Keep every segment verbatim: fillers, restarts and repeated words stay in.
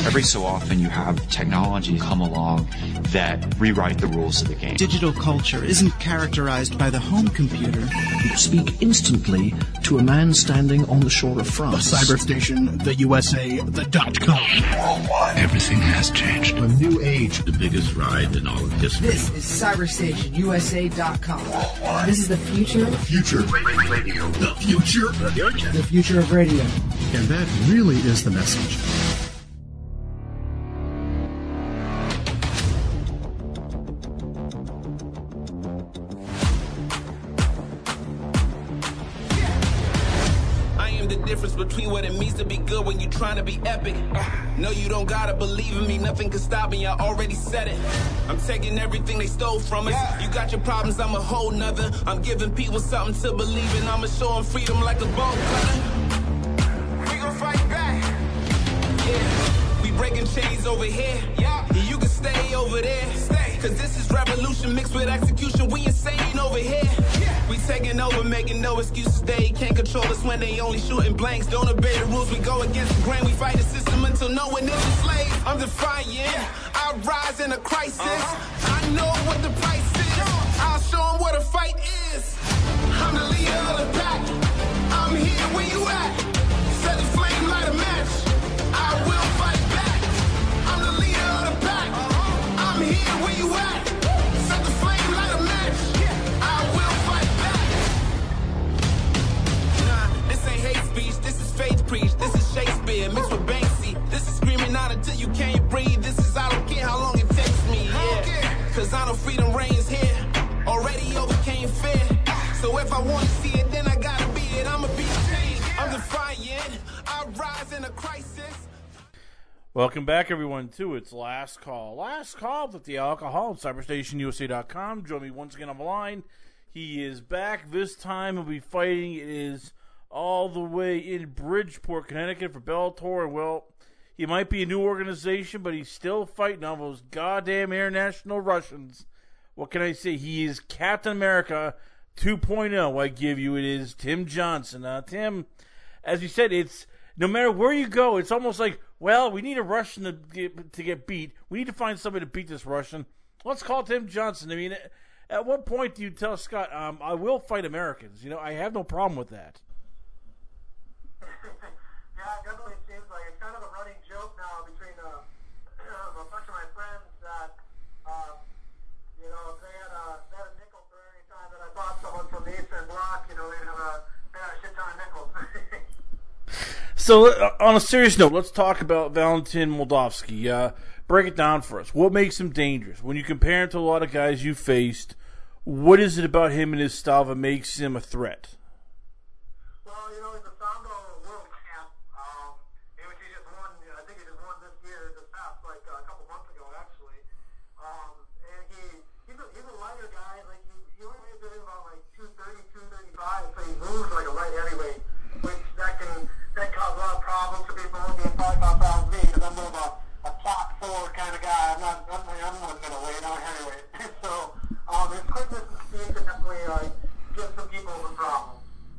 Every so often you have technology come along that rewrite the rules of the game. Digital culture isn't characterized by the home computer. You speak instantly to a man standing on the shore of France. The cyber station, the U S A, the dot com. Worldwide. Everything has changed. A new age. The biggest ride in all of history. This is cyberstation U S A dot com. Worldwide. This is the future. The future. Radio. The future. The future. The future of radio. And that really is the message. Difference between what it means to be good when you're trying to be epic. Uh, no, you don't gotta believe in me. Nothing can stop me. I already said it. I'm taking everything they stole from us. Yeah. You got your problems, I'm a whole nother. I'm giving people something to believe in. I'ma show them freedom like a bolt cutter. We gon' fight back. Yeah, we breaking chains over here. Yeah, and you can stay over there. Stay. Cause this is revolution mixed with execution. We insane over here. We taking over, making no excuses. They can't control us when they only shooting blanks. Don't obey the rules, we go against the grain. We fight the system until no one is a slave. I'm defiant, I rise in a crisis. Uh-huh. I know what the price is. I'll show them what a fight is. I'm the leader of the pack. I'm here where you at. Set the flame, light a match. I will fight back. I'm the leader of the pack. Uh-huh. I'm here where you at. Set the flame, light a match. I will fight back. Nah, this ain't hate speech, this is faith preach. This is Shakespeare mixed with Banksy. This is screaming out until you can't breathe. This is I don't care how long it takes me, yeah. Cause I know freedom reigns here. Already overcame fear. So if I wanna see it, then I gotta be it. I'ma be changed. I'm defiant. I rise in a crisis. Welcome back, everyone, to It's Last Call. Last Call with the alcohol at cyberstation U S A dot com. Join me once again on the line. He is back. This time he'll be fighting. It is all the way in Bridgeport, Connecticut for Bellator. And, well, he might be a new organization, but he's still fighting all those goddamn international Russians. What can I say? He is Captain America two point oh. I give you. It is Tim Johnson. Uh, Tim, as you said, it's no matter where you go, it's almost like, well, we need a Russian to get, to get beat. We need to find somebody to beat this Russian. Let's call Tim Johnson. I mean, at what point do you tell Scott, um, I will fight Americans? You know, I have no problem with that. Yeah, it definitely seems like it's kind of a running joke now between uh, a bunch of my friends that, uh, you know, if they had, a, they had a nickel for any time that I bought someone from the Eastern Bloc, you know, they'd have a, they had a shit ton of nickels. So, uh, on a serious note, let's talk about Valentin Moldavsky. Uh, break it down for us. What makes him dangerous? When you compare him to a lot of guys you faced, what is it about him and his style that makes him a threat? Well, you know, he's a Sambo world champ. Um, which he just won, I think he just won this year, this past, like, uh, a couple months ago, actually. Um, and he, he's a, he's a lighter guy. Like, he, he only weighs in about, like, two thirty, two thirty-five, so he moves like a light heavyweight, which that can, that cause a lot of problems for people who being forty-five pounds me, because I'm more of a, a top four kind of guy. I'm not, I'm, I'm not middleweight, I'm a heavyweight. So, um, his quickness and speed can definitely, like, give some people the problem.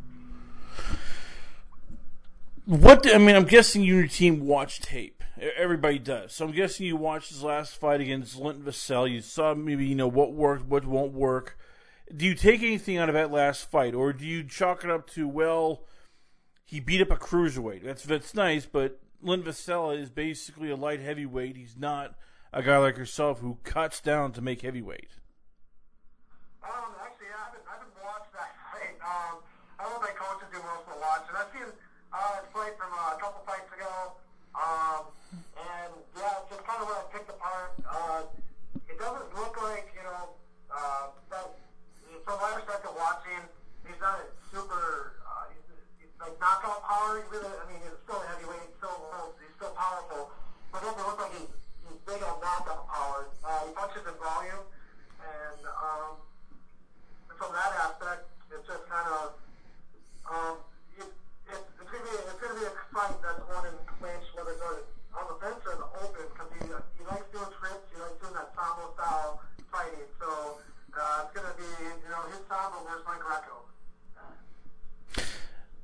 What, I mean, I'm guessing you and your team watch tape. Everybody does. So I'm guessing you watched his last fight against Linton Vassell. You saw maybe, you know, what worked, what won't work. Do you take anything out of that last fight, or do you chalk it up to, well, he beat up a cruiserweight? That's that's nice, but Linton Vassell is basically a light heavyweight. He's not a guy like yourself who cuts down to make heavyweight. Um, actually, I haven't, I haven't watched that fight. Um, I know my coaches do most of the watching. I've seen uh, his fight from uh, a couple fights ago. Um, and, yeah, it's just kind of what I picked apart. Uh, it doesn't look like, you know, uh, that, from my perspective watching, he's not a super, uh, he's, he's like knockout power. He really, I mean, he's still a heavyweight, he's still, he's still powerful. But it doesn't look like he's, he's big on knockout power. Uh, he punches in volume. And, um, from that aspect, it's just kind of, um, it, it, it's going to be it's going to be a fight that's won in clinch, whether it's on the fence or in the open, because he, he likes doing trips, he likes doing that Sambo style fighting. So uh, it's going to be, you know, his Sambo versus my Greco.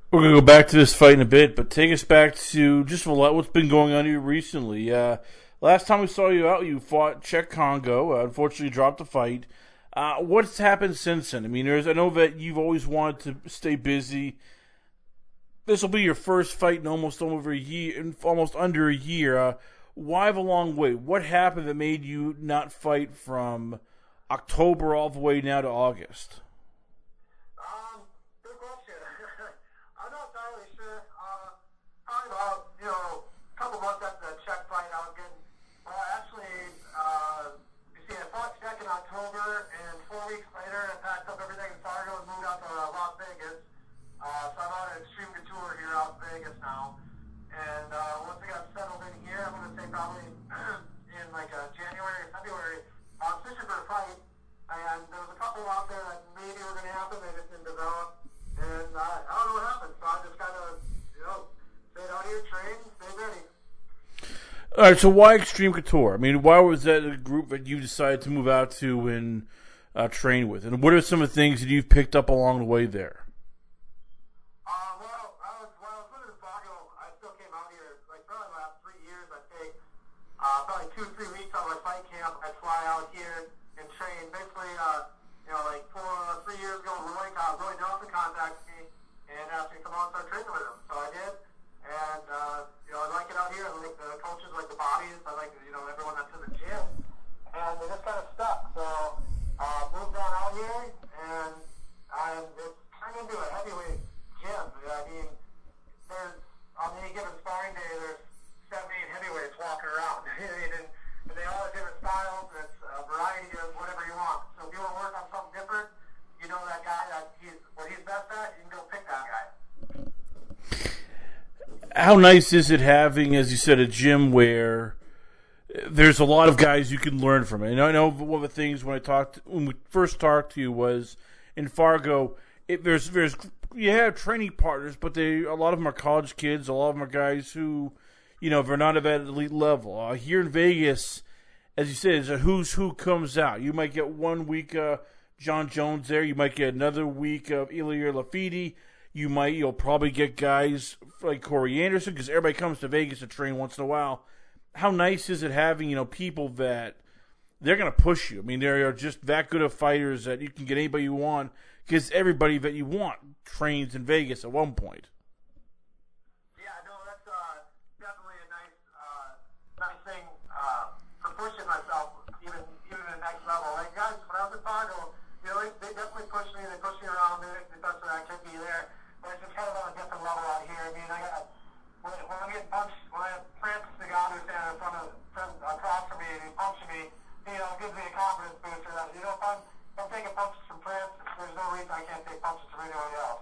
We're going to go back to this fight in a bit, but take us back to just a lot what's been going on here recently. Uh, last time we saw you out, you fought Cheick Kongo. Uh, unfortunately, dropped the fight. Uh, what's happened since then? I mean, there's, I know that you've always wanted to stay busy. This will be your first fight in almost over a year, in almost under a year. Uh, why the long wait? What happened that made you not fight from October all the way now to August? Um, good question. I'm not entirely sure. Uh, probably about, you know, a couple months after the Cheick fight, I was getting, well, actually, uh, you see, I fought Cheick in October, and four weeks later, I packed up everything in Fargo and moved out to uh, Las Vegas. Uh, so I'm on an Extreme Couture here out in Vegas now. And uh, once I got settled in here, I'm going to say probably in like uh, January or February, I was fishing for a fight. And there was a couple out there that maybe were going to happen. They just didn't develop. And uh, I don't know what happened. So I just kind of, you know, stayed out here, trained, stayed ready. All right, so why Extreme Couture? I mean, why was that a group that you decided to move out to and uh, train with? And what are some of the things that you've picked up along the way there? Uh, well, I was, when I was living in Fargo, I still came out here, like, probably the last three years, I'd take uh, probably two or three weeks out of my fight camp. I'd fly out here and train. Basically, uh, you know, like, four, uh, three years ago, Roy, uh, Roy Nelson contacted me and asked me to come out and start training with him. So I did. And, uh, you know, I like it out here. I like the coaches, I like the bodies. I like, you know, everyone that's in the gym. And it just kind of stuck. So, uh, moved on out here, and I, it's turned into a heavyweight gym. I mean, there's, on any given sparring day, there's seven, eight heavyweights walking around. and, and they all have different styles, and it's a variety of whatever you want. So if you want to work on something different, you know that guy, that he's, what he's best at, you can go pick that guy. How nice is it having, as you said, a gym where there's a lot of guys you can learn from? And I know one of the things when I talked, when we first talked to you was in Fargo, it, there's, there's, you have training partners, but they, a lot of them are college kids. A lot of them are guys who, you know, they're not at that elite level. Uh, here in Vegas, as you said, it's a who's who comes out. You might get one week uh, John Jones there. You might get another week of Ilir Lafiti. You might, you'll probably get guys like Corey Anderson because everybody comes to Vegas to train once in a while. How nice is it having, you know, people that they're going to push you? I mean, they are just that good of fighters that you can get anybody you want because everybody that you want trains in Vegas at one point. Yeah, no, that's uh, definitely a nice, uh, nice thing uh, for pushing myself even even to the next level. Like guys, when I was in Fargo, you know, they, they definitely pushed me. They pushed me around. They, they thought that I could be there. But it's just kind of on a different level out here. I mean, I got when, when I'm getting punched, when I have Francis Ngannou standing in front of, front, across from me and he's punching me, you know, it gives me a confidence booster. That, you know, if I'm, if I'm taking punches from Francis, there's no reason I can't take punches from anyone else.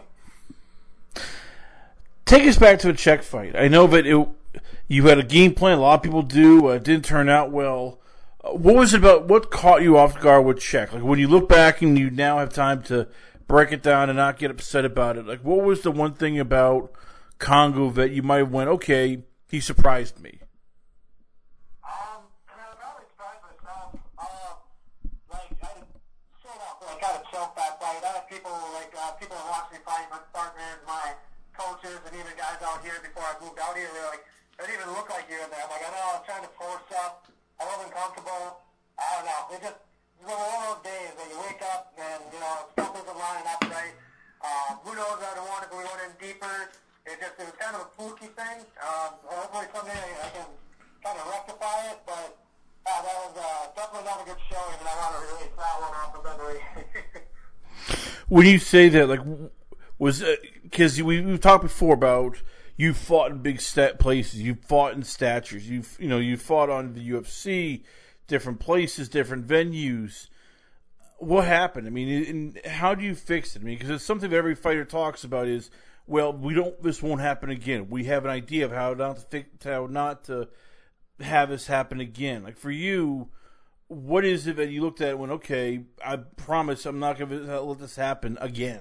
Take us back to a Cheick fight. I know that it, you had a game plan. A lot of people do. Uh, it didn't turn out well. Uh, what was it about? What caught you off guard with Cheick? Like when you look back and you now have time to break it down and not get upset about it. Like what was the one thing about Kongo that you might have went, okay, he surprised me? Um, I mean, I probably surprised myself. Uh, like I sort of like kind of choked that fight. I had people like uh, people that watched me fight, my partners, my coaches, and even guys out here before I moved out here. They're like, it didn't even look like you in there. I'm like, I know I was trying to force up. I wasn't comfortable. I don't know. It just it was one of those days that you wake up and you know stuff isn't lining up right. Uh, who knows? I don't want if we went in deeper. It just it was kind of a fluky thing. Um, hopefully someday I can kind of rectify it. But uh, that was uh, definitely not a good showing, and I want to release that one off of memory. When you say that, like, was because uh, we we've talked before about you fought in big stat places, you fought in statures, you you know you fought on the U F C, different places, different venues. What happened? I mean, and how do you fix it? I mean, because it's something that every fighter talks about is, well, we don't. This won't happen again. We have an idea of how not to fix, how not to have this happen again. Like for you, what is it that you looked at and went, okay, I promise I'm not going to let this happen again?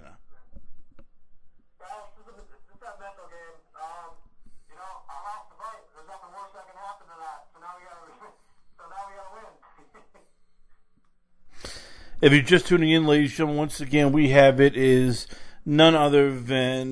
Well, it's just that mental game. Um, you know, I lost the fight. There's nothing worse that can happen than that. So now we got to, so now we got to win. If you're just tuning in, ladies and gentlemen, once again, we have it is none other than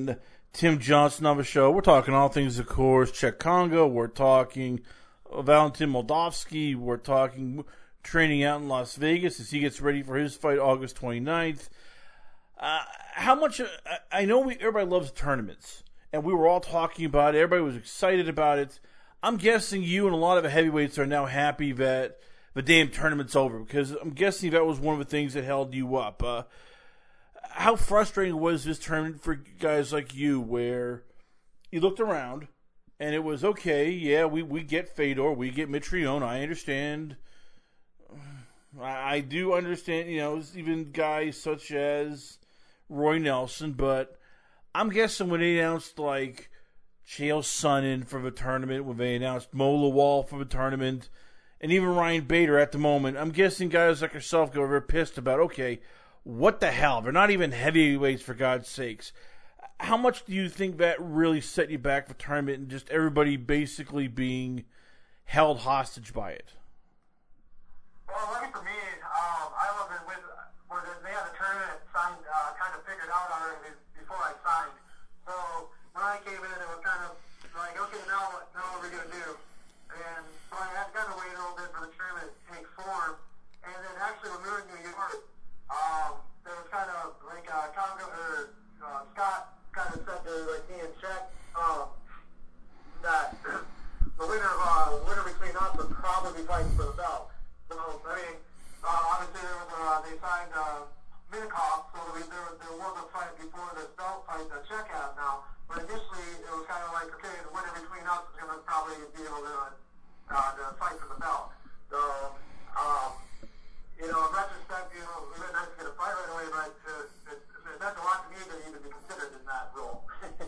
Tim Johnson on the show. We're talking all things, of course, Czech Congo. We're talking Valentin Moldavsky. We're talking training out in Las Vegas as he gets ready for his fight August twenty-ninth. Uh, how much, uh, I know we, everybody loves tournaments, and we were all talking about it. Everybody was excited about it. I'm guessing you and a lot of the heavyweights are now happy that the damn tournament's over, because I'm guessing that was one of the things that held you up. Uh, how frustrating was this tournament for guys like you, where you looked around and it was, okay, yeah, we, we get Fedor, we get Mitrione, I understand. I, I do understand, you know, even guys such as Roy Nelson, but I'm guessing when they announced, like, Chael Sonnen for the tournament, when they announced Mo Lawal for the tournament, and even Ryan Bader at the moment, I'm guessing guys like yourself go very pissed about, okay, what the hell? They're not even heavyweights, for God's sakes. How much do you think that really set you back for tournament and just everybody basically being held hostage by it? Well, lucky for me, um, I wasn't with where they had the tournament signed, uh, kind of figured out already before I signed. So when I came in, it was kind of like, okay, now what? Now what are we gonna do? And so I had to kind of wait a little bit for the tournament to take form. And then actually, when we were in New York, um, there was kind of like uh, Congo or uh, Scott kind of said to like me and Czech um, that the winner of uh, winner between us would probably be fighting for the belt. So I mean, uh, obviously there was uh, they signed uh, Minkov, so there, there, there was a fight before this belt fight that Czech has now. But initially it was kind of like, okay, the winner between us is going to probably be able to uh, to fight for the belt. So. Um, You know, in retrospect, you know, we were nice to get a fight right away, but uh, it, it meant a lot to me to even be considered in that role.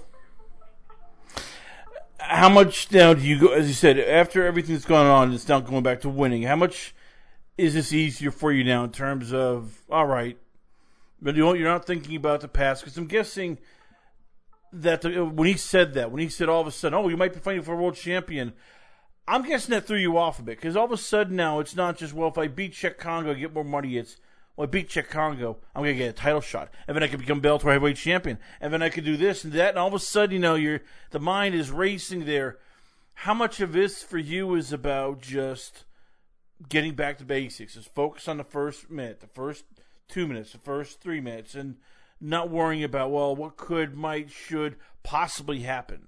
How much now do you go, as you said, after everything's gone on, it's now going back to winning, how much is this easier for you now in terms of, all right, but you're not thinking about the past? Because I'm guessing that the, when he said that, when he said all of a sudden, oh, you might be fighting for a world champion, I'm guessing that threw you off a bit, because all of a sudden now it's not just, well, if I beat Czech Congo, I get more money. It's, well, I beat Czech Congo, I'm going to get a title shot, and then I can become Bellator heavyweight champion, and then I can do this and that, and all of a sudden, you know, you're, the mind is racing there. How much of this for you is about just getting back to basics, is focus on the first minute, the first two minutes, the first three minutes, and not worrying about, well, what could, might, should possibly happen?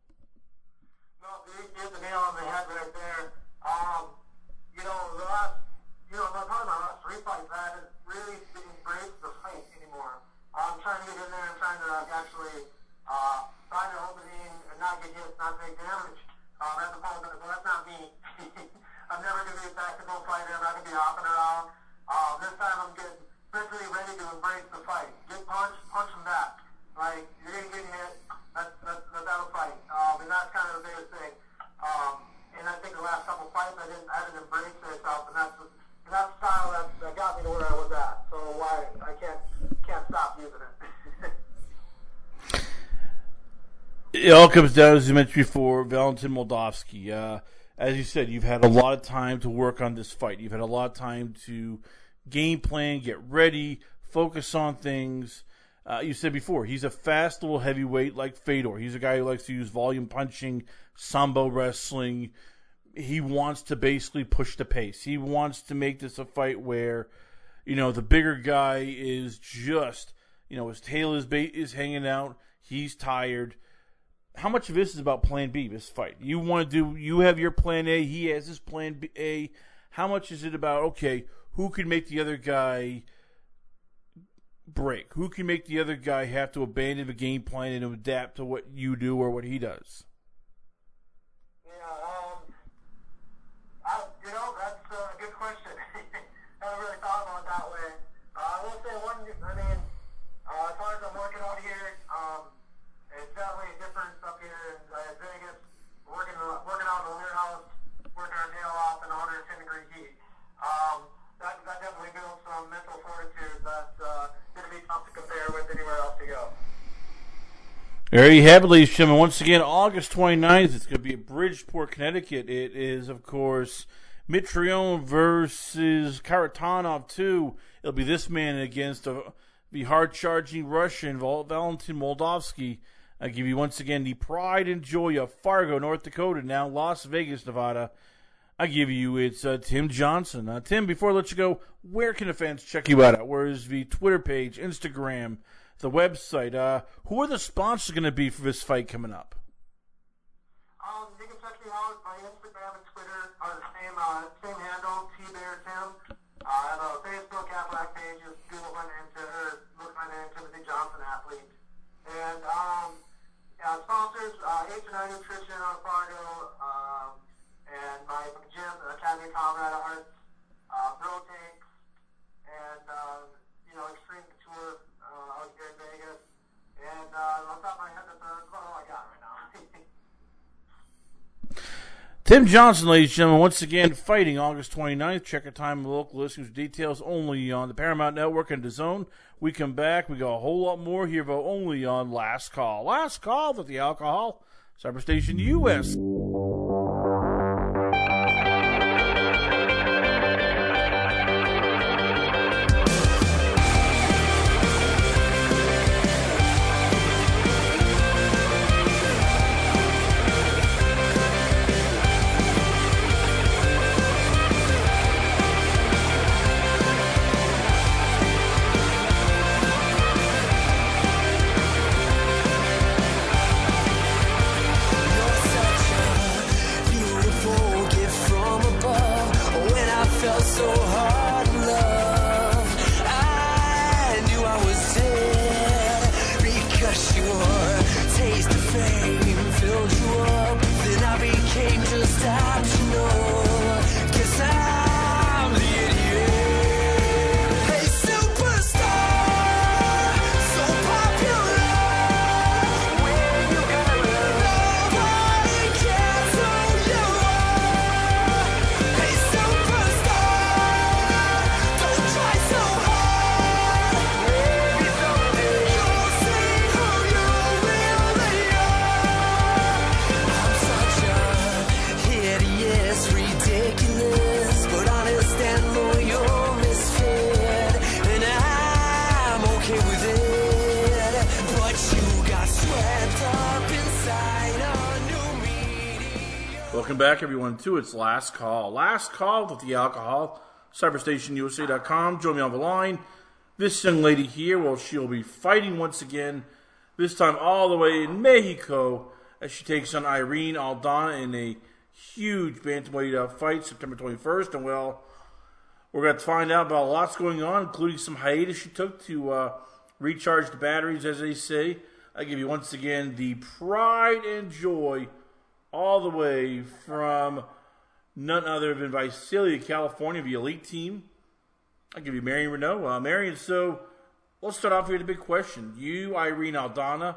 You hit the nail on the head right there. Um, you know, the last, you know, I'm talking about the last three fights, I haven't really embraced the fight anymore. I'm trying to get in there and trying to actually uh, find an opening and not get hit, not take damage. Um, as opposed to, well, that's not me. I'm never going to be a tactical fighter. I'm not going to be hopping around. Um, this time I'm getting mentally ready to embrace the fight. Get punched, punch them back. Like, you're going to get hit. Let's, let's, let's have a fight. Um, and that's kind of the biggest thing. Um, and I think the last couple fights I didn't, I didn't embrace myself, and that's and that style that, that got me to where I was at. So why I can't can't stop using it. It all comes down, as you mentioned before, Valentin Moldavsky. Uh, as you said, you've had a lot of time to work on this fight. You've had a lot of time to game plan, get ready, focus on things. Uh, you said before, he's a fast little heavyweight like Fedor. He's a guy who likes to use volume punching, sambo wrestling. He wants to basically push the pace. He wants to make this a fight where, you know, the bigger guy is just, you know, his tail is, ba- is hanging out. He's tired. How much of this is about plan B, this fight? You want to do, you have your plan A, he has his plan B, A. How much is it about, okay, who can make the other guy break? Who can make the other guy have to abandon the game plan and adapt to what you do or what he does? Yeah, um, I, you know, that's a good question. I haven't really thought about it that way. Uh, I will say one, I mean, uh, as far as I'm working out here, um, it's definitely different up here in uh, Vegas. Working, uh, working out in the warehouse, working our tail off in one hundred ten degree heat. Um, that, that definitely builds some mental fortitude that's uh, going to be tough to compare with anywhere else to go. There you have it, ladies and gentlemen. Once again, August twenty-ninth, it's going to be at Bridgeport, Connecticut. It is, of course, Mitrione versus Karatanov two. It'll be this man against a, the hard-charging Russian, Valentin Moldavsky. I give you once again the pride and joy of Fargo, North Dakota, now Las Vegas, Nevada. I give you, it's uh, Tim Johnson. Uh, Tim, before I let you go, where can the fans check you out at? Where is the Twitter page, Instagram, the website? Uh, who are the sponsors going to be for this fight coming up? Um, you can check me out. My Instagram and Twitter are the same, uh, same handle, T Bear Tim. Uh, I have a Facebook Aflac page. Just Google my name, to, or look my name, Timothy Johnson Athlete. And um, yeah, sponsors, uh, H and I Nutrition out of Fargo, um, and my gym, Academy of Comrade Arts, uh, Bro Tanks, and um, you know, Extreme Couture uh, out here in Vegas. And uh, on top of my head, that's about all I got right now. Tim Johnson, ladies and gentlemen, once again fighting August twenty-ninth. Check our time and local listings details only on the Paramount Network and DAZN. We come back. We got a whole lot more here, but only on Last Call. Last Call with the Alcohol, Cyberstation U S. Welcome back, everyone, to its Last Call. Last Call with the Alcohol, Cyberstation U S A dot com. Join me on the line. This young lady here, well, she'll be fighting once again, this time all the way in Mexico, as she takes on Irene Aldana in a huge bantamweight uh, fight, September twenty-first. And, well, we're going to find out about lots going on, including some hiatus she took to uh, recharge the batteries, as they say. I give you once again the pride and joy all the way from none other than Visalia, California, the elite team. I give you Marion Renault. Uh, Marion, so let's start off here with the big question. You, Irene Aldana,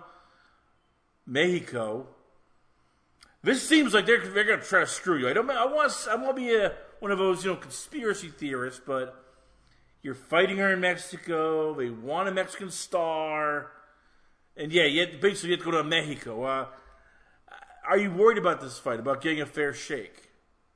Mexico. This seems like they're they're going to try to screw you. I don't. I want. I want to be a, one of those, you know, conspiracy theorists. But you're fighting her in Mexico. They want a Mexican star, and yeah, you have, basically you have to go to Mexico. Uh, Are you worried about this fight, about getting a fair shake?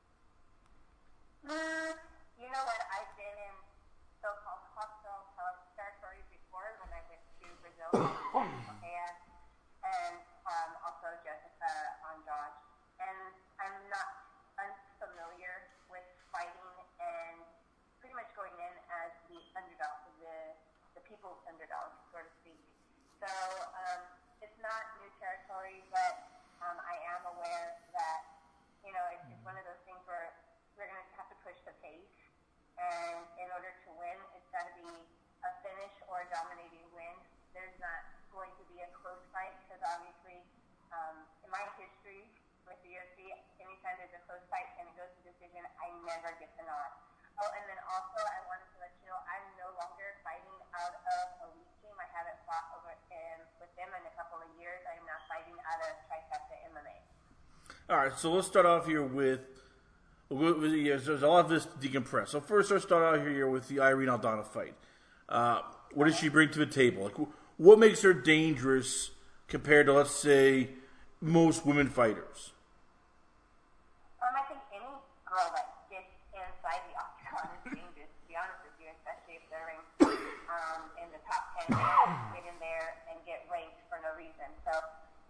Mm, you know what? I've been in so-called hostile territories before when I went to Brazil and, and um, also Jessica Andrade. And I'm not unfamiliar with fighting and pretty much going in as the underdog, the, the people's underdog, so to speak. So um, it's not new territory, but Um, I am aware that, you know, it's, it's one of those things where we're going to have to push the pace, and in order to win, it's got to be a finish or a dominating win. There's not going to be a close fight, because obviously, um, in my history with the U F C, anytime there's a close fight and it goes to decision, I never get the nod. Oh, and then also, I wanted to let you know, I'm no longer fighting out of Elite Team. I haven't fought over in, with them in a couple of years. I am now fighting out of Trifecta M M A. All right, so let's start off here with, with, with yeah, there's a lot of this to decompress. So first, let's start out here with the Irene Aldana fight. Uh, what does she bring to the table? Like, what makes her dangerous compared to, let's say, most women fighters? Um, I think any girl that gets inside the octagon is dangerous, to be honest with you, especially if they're ranked um, in the top ten, get in there and get ranked for no reason. So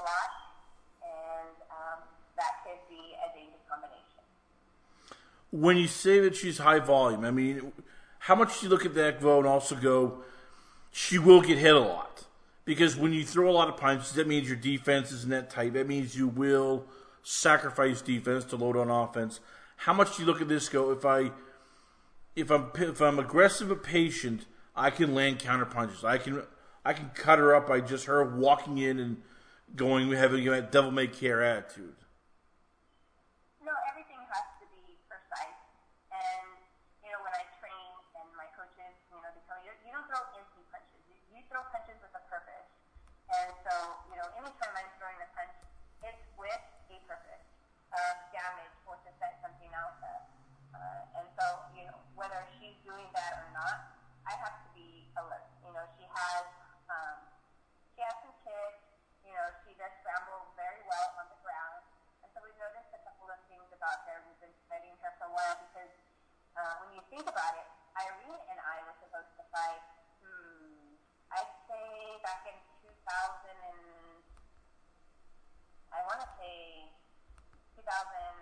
lot, and um, that could be a dangerous combination. When you say that she's high volume, I mean, how much do you look at that, Vo, and also go, she will get hit a lot? Because when you throw a lot of punches, that means your defense isn't that tight. That means you will sacrifice defense to load on offense. How much do you look at this, go, if I, if I'm if I'm aggressive but patient, I can land counter punches. I can I can cut her up by just her walking in and going, having that devil may care attitude. No, everything has to be precise. And, you know, when I train and my coaches, you know, they tell me, you don't throw empty punches. You, you throw punches with a purpose. And so, you know, anytime I'm throwing a punch, it's with a purpose of damage or to set something else up. Uh, and so, you know, whether she's doing that or not, I have to be alert. You know, she has, um, she has some kicks. You know, she does scramble very well on the ground. And so we've noticed a couple of things about her. We've been studying her for a while because uh, when you think about it, Irene and I were supposed to fight, hmm, I'd say back in two thousand and, I want to say two thousand,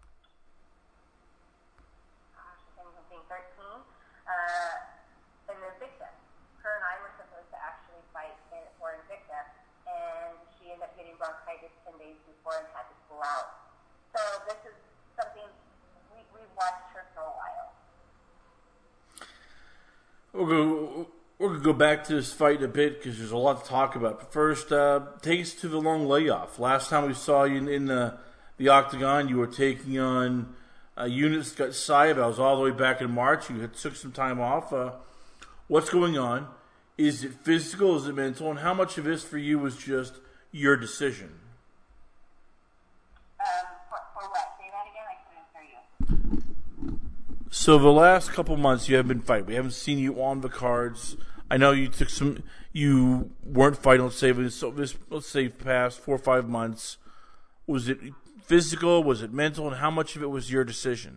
gosh, I think something thirteen, uh, in Invicta. Her and I were supposed to actually fight in, for Invicta, and she ended up getting bronchitis ten days before and had to pull out. So this is something we, we've watched her for a while. We'll go, we're going to go back to this fight in a bit because there's a lot to talk about. But first, uh, take us to the long layoff. Last time we saw you in, in the, the octagon, you were taking on uh, Eunice Saib. I was all the way back in March. You had took some time off. Uh, what's going on? Is it physical? Is it mental? And how much of this for you was just your decision? Um, for, for what? Say that again? I couldn't hear you. So the last couple months you haven't been fighting. We haven't seen you on the cards. I know you took some. You weren't fighting. Let's say this. this let's say past four or five months. Was it physical? Was it mental? And how much of it was your decision?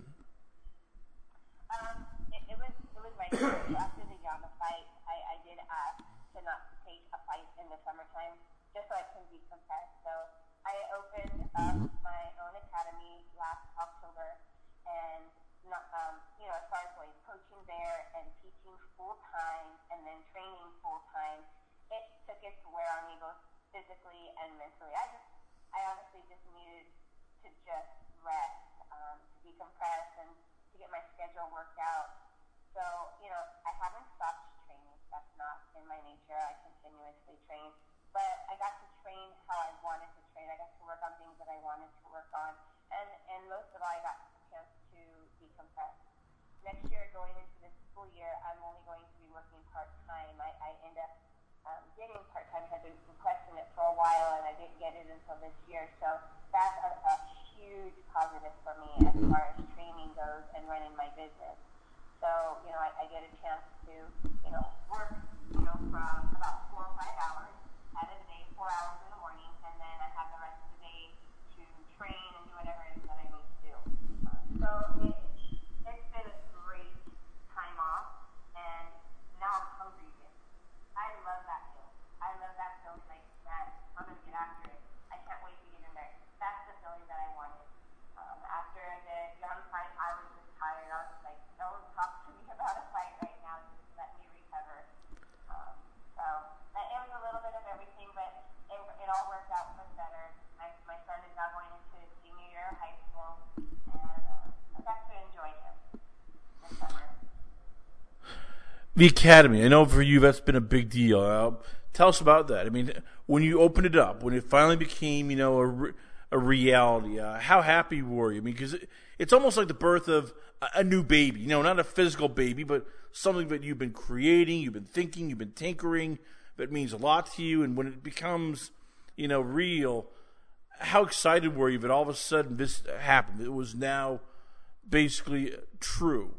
Um, it, it was it was my decision. After the Yana fight, I, I did ask to not take a fight in the summertime, just so I can be compressed. So I opened up my own academy last October, and not, um, you know, as far as like coaching there and teaching full time and then training full time, it took its wear on me both physically and mentally. I just, I honestly just needed to just rest, um, to decompress and to get my schedule worked out. So, you know, I haven't stopped training. That's not in my nature. I continuously train. But I got to train how I wanted to train. I got to work on things that I wanted to work on. And, and most of all, I got a chance to decompress. Next year, going into this school year, I'm only going to be working part-time. I, I end up um, getting part-time because I've been requesting it for a while, and I didn't get it until this year. So that's a, a huge positive for me as far as training goes and running my business. So, you know, I, I get a chance to, you know, work, you know, from about four or five hours out of the day, four hours in the morning, and then I have the rest of the day to train and do whatever it is that I need to do. Uh, so it, it's been a great time off, and now I'm hungry again. I love that feeling. I love that feeling like that. I'm going to get after it. I can't wait to get in there. That's the feeling that I wanted. Um, after the young fight, I was just tired. I was just like, don't talk to me about a fight right now. Just let me recover. Um, so that, it was a little bit of everything, but it, it all worked out for the better. My, my son is now going into senior year of high school, and uh, I got to enjoy him this summer. The academy. I know for you that's been a big deal. Uh, tell us about that. I mean, when you opened it up, when it finally became, you know, a, re- a reality, uh, how happy were you? I mean, because it, it's almost like the birth of a, a new baby. You know, not a physical baby, but something that you've been creating, you've been thinking, you've been tinkering, that means a lot to you. And when it becomes, you know, real, how excited were you that all of a sudden this happened? It was now basically true.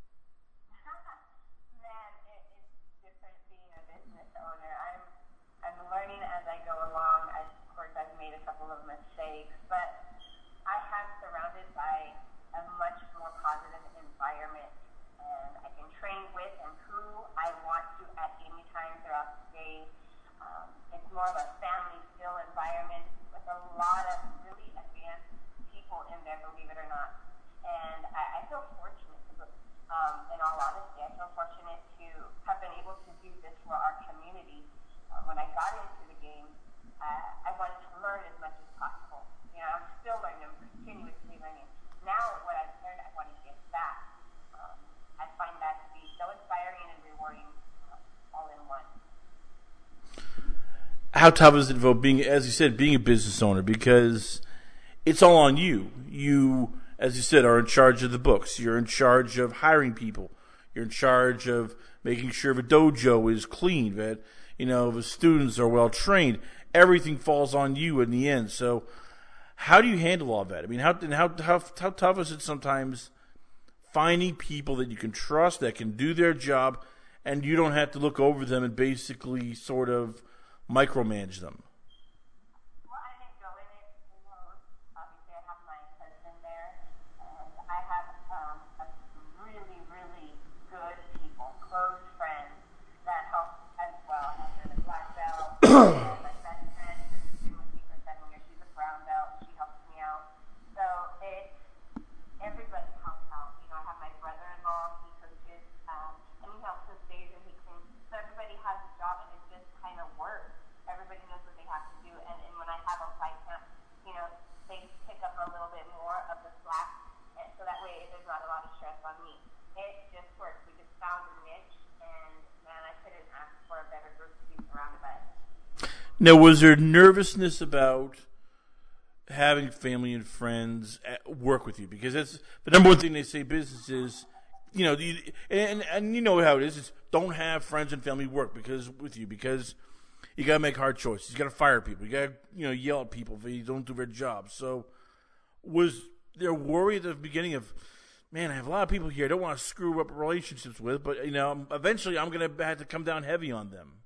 Man, it is different being a business owner. I'm, I'm learning as I go along. I, of course, I've made a couple of mistakes, but I have surrounded by a much more positive environment, and I can train with and who I want to at any time throughout the day. Um, it's more of a family feel environment. how tough is it for being, as you said, being a business owner? Because it's all on you. You, as you said, are in charge of the books. You're in charge of hiring people. You're in charge of making sure the dojo is clean, that, you know, the students are well trained. Everything falls on you in the end. So how do you handle all that? I mean, how and how how how tough is it sometimes finding people that you can trust, that can do their job, and you don't have to look over them and basically sort of micromanage them? Well, I didn't go in it alone. Obviously, I have my husband there, and I have um, a really, really good people, close friends that help as well. I have the black belt, my best friend who's been with me for seven years. She's a brown belt. She helps me out. So it, everybody helps out. You know, I have my brother-in-law. He coaches, um, and he helps with days and he cleans. So everybody has a job, and it just kind of works. Everybody knows what they have to do, and, and when I have a fight camp, you know, they pick up a little bit more of the slack, and so that way there's not a lot of stress on me. It just works. We just found a niche, and man, I couldn't ask for a better group to be surrounded by. Now, was there nervousness about having family and friends at work with you? Because that's the number one thing they say business is, you know, the, and and you know how it is. It's don't have friends and family work because with you because you got to make hard choices. You got to fire people. You got to, you know, yell at people if they don't do their job. So was there worry at the beginning of, man, I have a lot of people here I don't want to screw up relationships with, but, you know, eventually I'm going to have to come down heavy on them?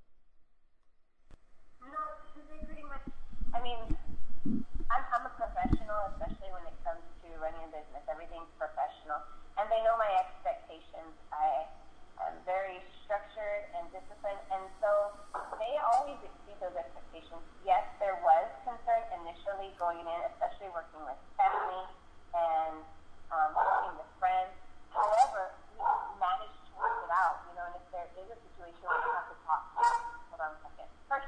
No, they pretty much, I mean, I'm, I'm a professional, especially when it comes to running a business. Everything's professional. And they know my expectations. I am very structured and disciplined, and so they always exceed those expectations. Yes, there was concern initially going in, especially working with family and um, working with friends. However, we managed to work it out, you know, and if there is a situation where we have to talk, hold on a second. First,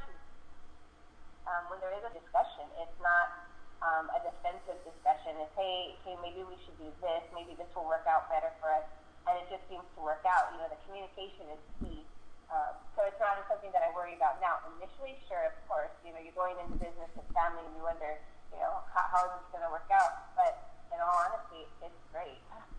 um, when there is a discussion, it's not um, a defensive discussion. It's, hey, hey, maybe we should do this. Maybe this will work out better for us. And it just seems to work out. You know, the communication is key. Um, so it's not something that I worry about now. Initially, sure, of course, you know, you're going into business with family and you wonder, you know, how, how is this going to work out? But in all honesty, it's great.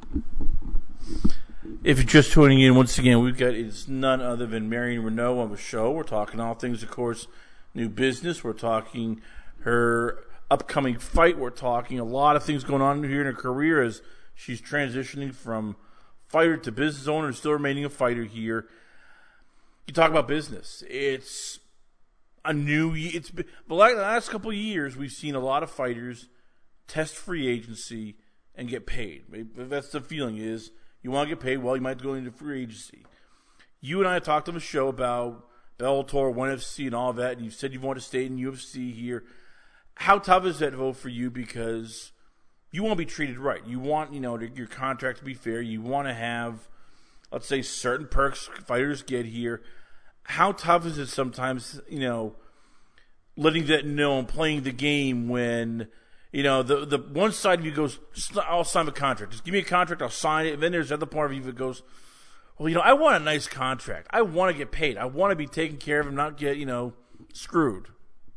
If you're just tuning in, once again, we've got, it's none other than Marion Renault on the show. We're talking all things, of course, new business. We're talking her upcoming fight. We're talking a lot of things going on here in her career as she's transitioning from fighter to business owner and still remaining a fighter here. You talk about business. It's a new, it's been, the last couple of years we've seen a lot of fighters test free agency and get paid. That's the feeling is you want to get paid, well, you might go into free agency. You and I talked on the show about Bellator, ONE F C and all that, and you said you want to stay in U F C here. How tough is that vote for you? Because you want to be treated right. You want, you know, your contract to be fair. You want to have, let's say, certain perks fighters get here. How tough is it sometimes, you know, letting that know and playing the game when, you know, the the one side of you goes, I'll sign the contract. Just give me a contract, I'll sign it. And then there's the other part of you that goes, well, you know, I want a nice contract. I want to get paid. I want to be taken care of and not get, you know, screwed.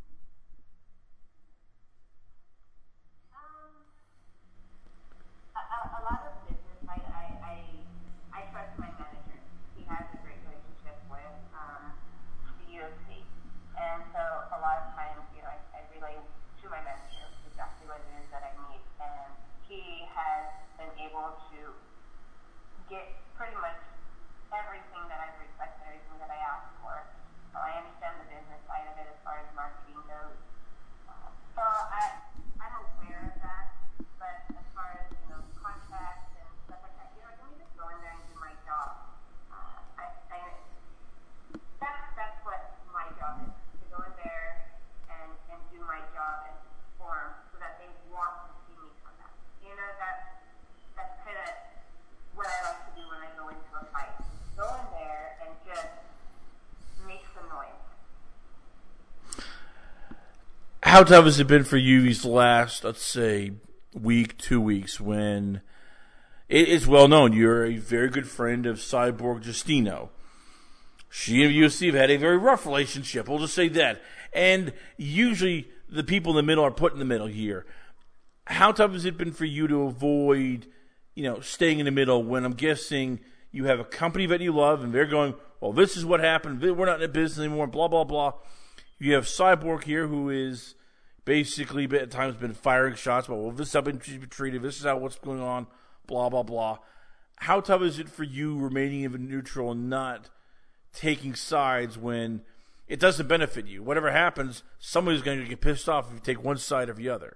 Get pretty much everything that I've requested, everything that I asked for. So I understand the business side of it as far as marketing goes. Uh, so I, I'm aware of that, but as far as, you know, contracts and stuff like that, you know, let me just go in there and do my job. Uh, I, I, that's, that's what my job is, to go in there and, and do my job and perform so that they want to see me come back. You know, that, that's kind of what I like to do when I go into a fight. Go in there and just make some noise. How tough has it been for you these last, let's say, week, two weeks, when it is well known you're a very good friend of Cyborg Justino? She and U F C have had a very rough relationship. We'll just say that. And usually the people in the middle are put in the middle here. How tough has it been for you to avoid, you know, staying in the middle when I'm guessing you have a company that you love and they're going, well, this is what happened. We're not in the business anymore, blah, blah, blah. You have Cyborg here who is basically at times been firing shots. Well, this is how been treated. This is how what's going on, blah, blah, blah. How tough is it for you remaining even neutral and not taking sides when it doesn't benefit you? Whatever happens, somebody's going to get pissed off if you take one side or the other.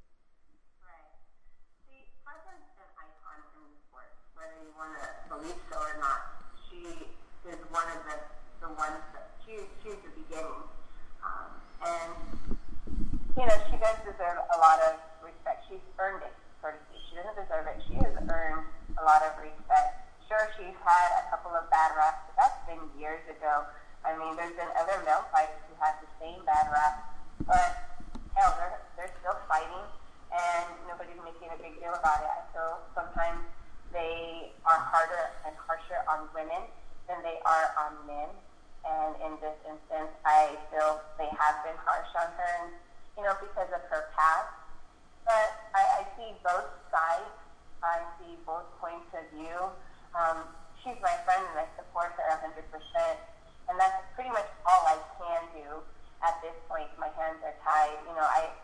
Believe so or not, she is one of the, the ones that she, she's the beginning. Um, and, you know, she does deserve a lot of respect. She's earned it, so to speak. She doesn't deserve it. She has earned a lot of respect. Sure, she's had a couple of bad raps, but that's been years ago. I mean, there's been other male fighters who had the same bad rap, but hell, they're, they're still fighting, and nobody's making a big deal about it. So sometimes they are harder and harsher on women than they are on men. And in this instance, I feel they have been harsh on her, and, you know, because of her past. But I, I see both sides. I see both points of view. Um, she's my friend, and I support her one hundred percent. And that's pretty much all I can do at this point. My hands are tied. You know, I...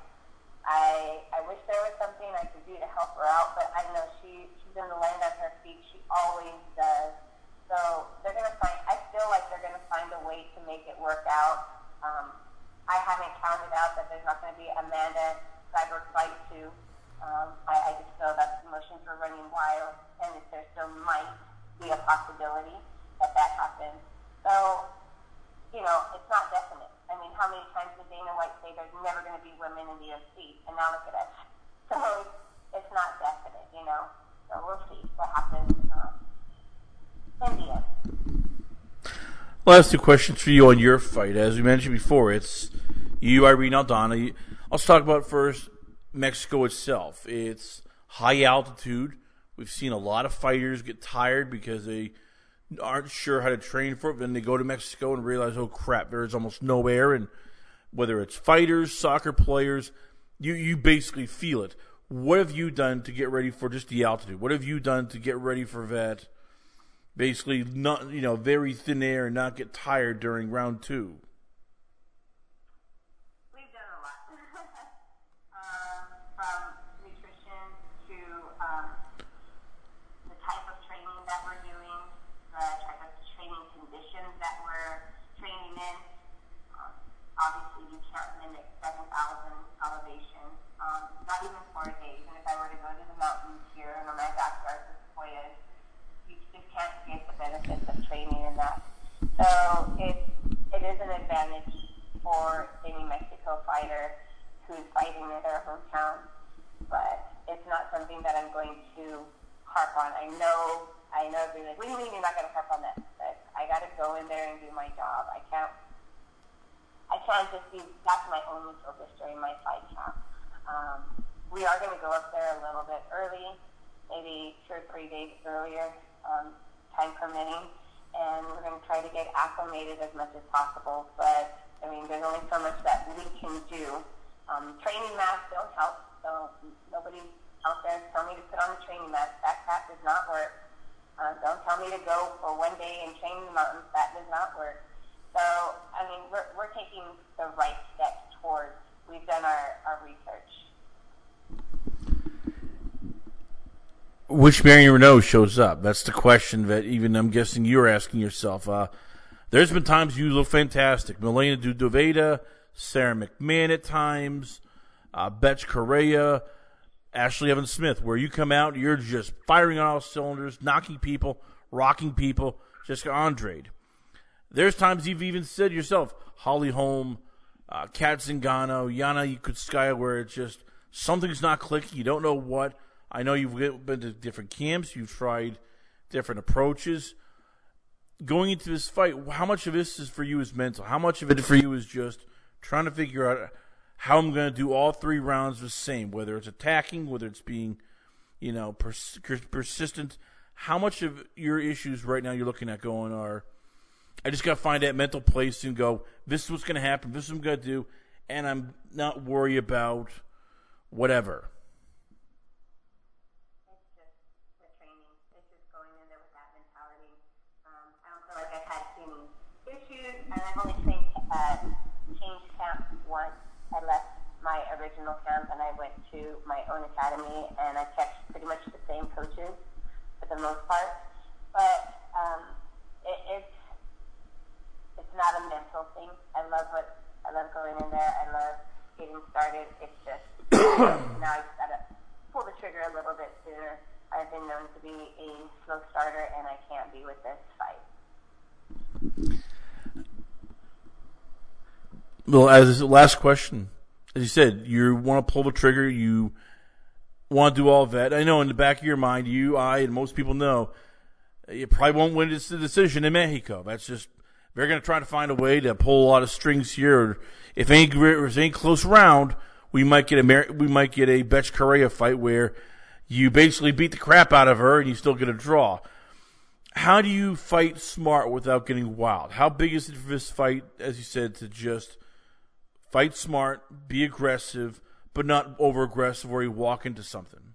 I I wish there was something I could do to help her out, but I know she she's going to land on her feet. She always does. So they're going to find. I feel like they're going to find a way to make it work out. Um, I haven't counted out that there's not going to be Amanda Cyborg fight two. Um, I, I just know that emotions were running wild, and if there still might be a possibility that that happens. So, you know, it's not definite. I mean, how many times did Dana White say there's never going to be women in the U F C? And now look at us. So it's not definite, you know. So we'll see what happens um, in the end. Last two questions for you on your fight. As we mentioned before, it's you, Irene Aldana. Let's talk about first Mexico itself. It's high altitude. We've seen a lot of fighters get tired because they aren't sure how to train for it. Then they go to Mexico and realize, oh crap, there's almost no air. And whether it's fighters, soccer players, you, you basically feel it. What have you done to get ready for just the altitude? What have you done to get ready for that? Basically, not you know, very thin air and not get tired during round two. We've done a lot, um, from nutrition to um, the type of training that we're doing, the type of training conditions that we're training in. Um, obviously, you can't mimic seven thousand elevation, um, not even four days. And if I were to go to the mountains here in my backyard with Sequoias, you just can't get the benefits of training in that. So it, it is an advantage for any Mexico fighter who's fighting in their hometown, but it's not something that I'm going to harp on. I know, I know everybody's like, what do you mean you're not going to harp on that? But I got to go in there and do my job. I can't, I can't just be, that's my only focus during my fight camp. Um, we are going to go up there a little bit early, maybe two or three days earlier, um, time permitting, and we're going to try to get acclimated as much as possible. But, I mean, there's only so much that we can do. Um, training masks don't help, so nobody out there tell me to put on a training mask. That crap does not work. Uh, don't tell me to go for one day and train in the mountains. That does not work. So, I mean, we're, we're taking the right steps towards, we've done our, our research. Which Marion Renault shows up? That's the question that even I'm guessing you're asking yourself. Uh, there's been times you look fantastic. Milena Dudoveda, Sarah McMahon at times, uh, Betch Correa, Ashley Evans Smith, where you come out, you're just firing on all cylinders, knocking people, rocking people, Jessica Andrade. There's times you've even said yourself, Holly Holm, uh, Kat Zingano, Yana Kutskaya, where it's just something's not clicking. You don't know what. I know you've been to different camps. You've tried different approaches. Going into this fight, how much of this is for you is mental? How much of it for you is just trying to figure out how I'm going to do all three rounds the same, whether it's attacking, whether it's being, you know, pers- persistent? How much of your issues right now you're looking at going are, I just got to find that mental place and go, this is what's going to happen, this is what I'm going to do, and I'm not worried about whatever. It's just the training. It's just going in there with that mentality. Um, I don't feel like I've had any issues, and I've only trained at Change Camp once. I left my original camp, and I went to my own academy, and I kept pretty much the same coaches for the most part. But um, it, it's it's not a mental thing. I love what I love going in there. I love getting started. It's just now I just gotta pull the trigger a little bit sooner. I've been known to be a slow starter, and I can't be with this fight. Well, as the last question, as you said, you want to pull the trigger. You want to do all of that. I know in the back of your mind, you, I, and most people know, you probably won't win this decision in Mexico. That's just, they're going to try to find a way to pull a lot of strings here. If any, if there's any close round, we might get a we might get a Betch Correa fight where you basically beat the crap out of her and you still get a draw. How do you fight smart without getting wild? How big is it for this fight, as you said, to just fight smart, be aggressive, but not over-aggressive where you walk into something?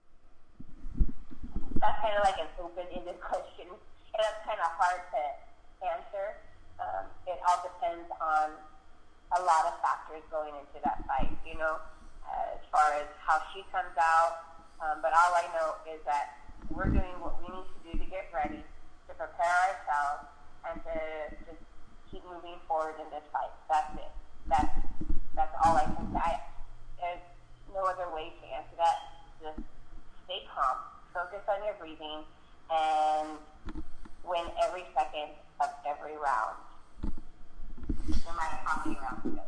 That's kind of like an open-ended question, and that's kind of hard to answer. Um, it all depends on a lot of factors going into that fight, you know, uh, as far as how she comes out. Um, but all I know is that we're doing what we need to do to get ready, to prepare ourselves, and to just keep moving forward in this fight. That's it. That's that's all I can say. There's no other way to answer that. Just stay calm, focus on your breathing, and win every second of every round, no matter how many rounds it goes.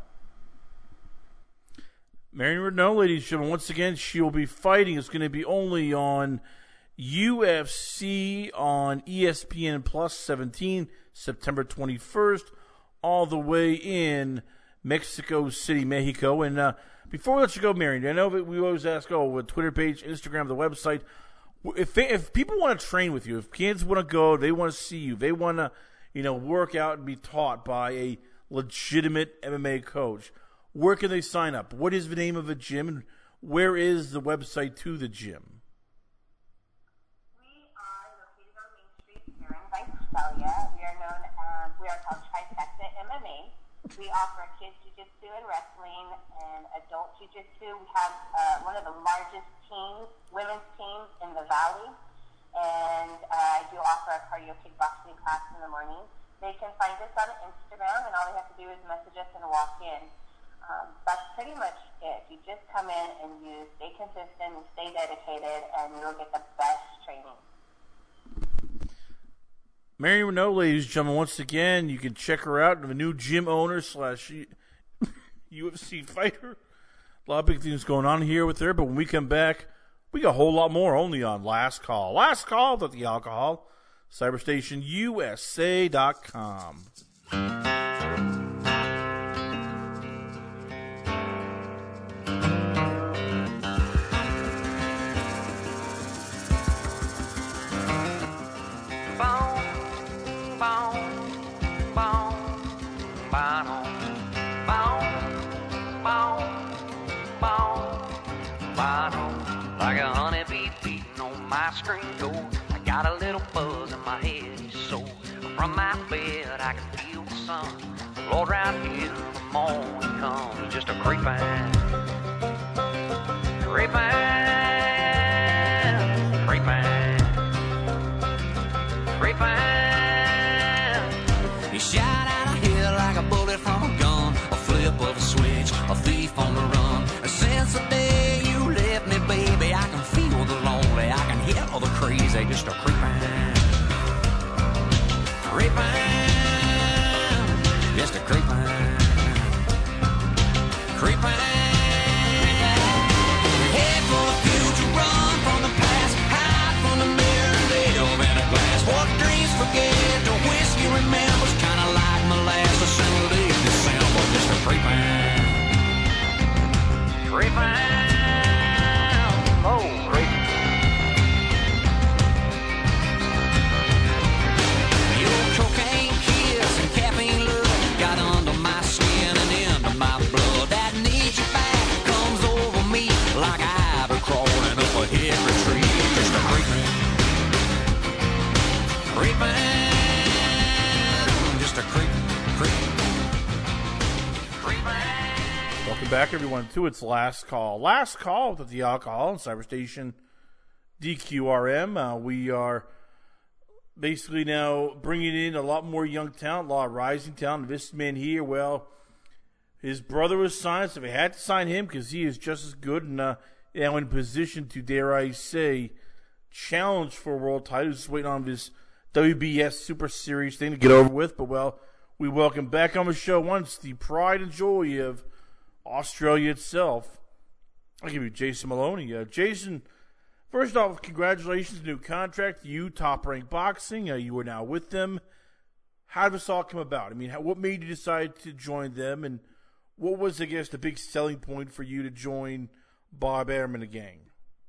Marion Renaud, ladies and gentlemen, once again, she will be fighting. It's going to be only on U F C on E S P N Plus seventeen, September twenty-first, all the way in Mexico City, Mexico. And uh, before we let you go, Marion, I know that we always ask, oh, the Twitter page, Instagram, the website. If they, if people want to train with you, if kids want to go, they want to see you, they want to, you know, work out and be taught by a legitimate M M A coach, where can they sign up? What is the name of the gym, and where is the website to the gym? We are located on Main Street here in Visalia. We are known as, we are called Trifecta M M A. We offer kids jiu-jitsu and wrestling and adult jiu-jitsu. We have uh, one of the largest teams, women's teams in the Valley. And uh, I do offer a cardio kickboxing class in the morning. They can find us on Instagram, and all they have to do is message us and walk in. Um, that's pretty much it. You just come in and you stay consistent and stay dedicated, and you'll get the best training. Marion Renaud, ladies and gentlemen, once again, you can check her out. The new gym owner slash U F C fighter. A lot of big things going on here with her, but when we come back, we got a whole lot more only on Last Call. Last Call with the Alcohol. Cyberstation U S A dot com. Like a honeybee beating on my screen door, I got a little buzz in my head, so from my bed I can feel the sun. Lord, right here the morning comes, just a creeping, creeping, creeping, creeping. He shot out of here like a bullet from a gun, a flip of a switch, a thief on the run. Since the day you left me, baby, I can feel the lonely, I can hear the crazy, just a creeping, creeping, just a creeping, creeping. Hey, back, everyone, to its last call. Last call with the Alcohol and Cyber Station D Q R M. Uh, we are basically now bringing in a lot more young talent, a lot of rising talent. This man here, well, his brother was signed, so we had to sign him because he is just as good and uh, now in position to, dare I say, challenge for a world title. Just waiting on this W B S Super Series thing to get over with. But, well, we welcome back on the show once the pride and joy of Australia itself. I'll give you Jason Maloney. Uh, Jason, first off, congratulations, new contract. You, Top Rank Boxing. Uh, you are now with them. How did this all come about? I mean, how, what made you decide to join them, and what was, I guess, the big selling point for you to join Bob Arum and the gang?